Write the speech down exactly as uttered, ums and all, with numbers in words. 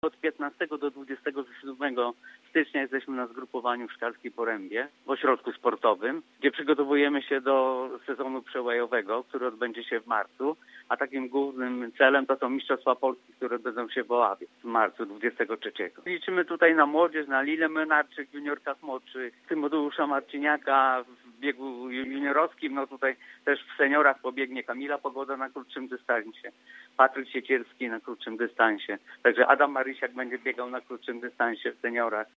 Od piętnastego do dwudziestego siódmego stycznia jesteśmy na zgrupowaniu w Szklarskiej Porębie, w ośrodku sportowym, gdzie przygotowujemy się do sezonu przełajowego, który odbędzie się w marcu, a takim głównym celem to są Mistrzostwa Polski, które odbędą się w Oławie w marcu dwudziestego trzeciego. Liczymy tutaj na młodzież, na Lilę Młynarczyk w juniorkach młodszych, Tymoteusza Marciniaka w biegu juniorowskim, no tutaj też w seniorach pobiegnie Kamila Pogoda na krótszym dystansie, Patryk Siecierski na krótszym dystansie, także Adam Marysiak będzie biegał na krótszym dystansie w seniorach.